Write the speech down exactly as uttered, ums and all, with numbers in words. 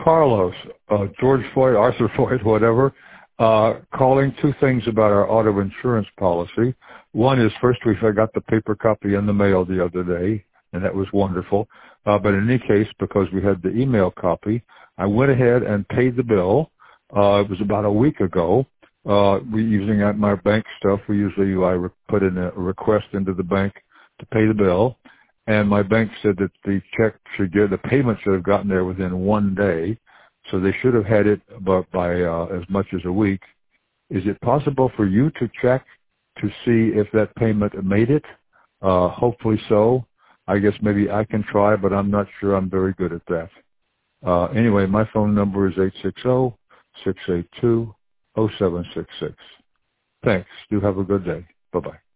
Carlos, uh, George Floyd, Arthur Floyd, whatever, uh, calling two things about our auto insurance policy. One is, first, we got the paper copy in the mail the other day, and that was wonderful. Uh, but in any case, because we had the email copy, I went ahead and paid the bill. Uh, it was about a week ago. Uh, we using my bank stuff. We usually I re- put in a request into the bank to pay the bill, and my bank said that the check should get the payment should have gotten there within one day, so they should have had it about by uh, as much as a week. Is it possible for you to check to see if that payment made it? Uh, hopefully so. I guess maybe I can try, but I'm not sure I'm very good at that. Uh, anyway, my phone number is eight six zero, six eight two, zero seven six six. Thanks. You have a good day. Bye-bye.